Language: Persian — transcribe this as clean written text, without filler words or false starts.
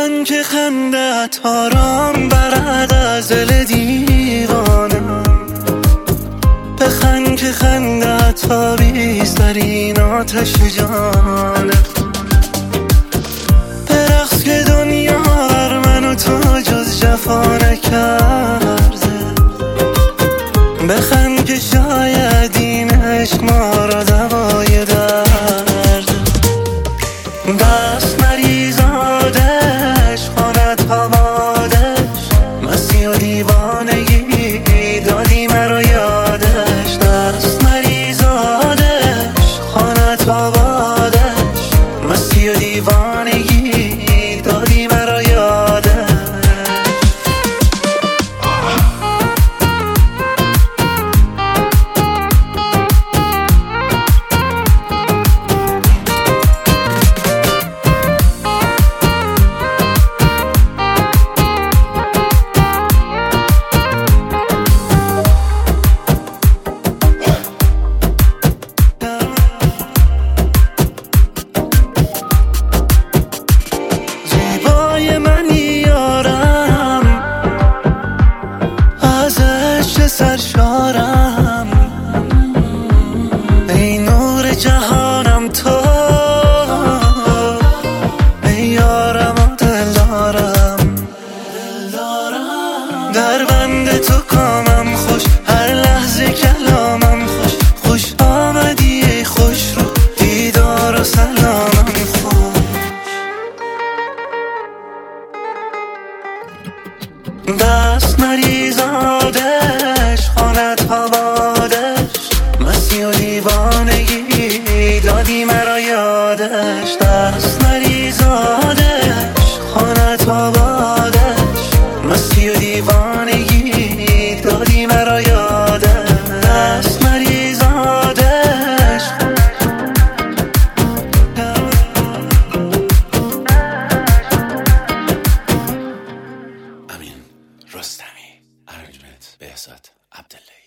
بخند که خندت آرام برد از دل دیوانم، بخند که خندت آویز در این آتش جانم، برقص که دنیا بر من و تو جز جفا نکرده، بخند که شاید این عشق ما را دوای درده، دست مریزادش خانت هوادش، مستی و دیوانگی دادی مرا یادش، دست مریزادش خانت هوادش، مستی و دیوانگی دادی مرا یادش. سرشارم ای نور جهانم تو، ای یارم و دلدارم، در بند تو کامم خوش، هر لحظه کلامم خوش، خوش آمدی ای خوش رو دیدار و سلامم خوش، دست مریزادش خانت هوادش، مستی و دیوانگی دادی مرا یادش، دست مریزادش خانت هوادش، مستی و دیوانگی دادی مرا یادش، دست مریزادش. امین رستمی، ارجمند بهزاد عبدالله.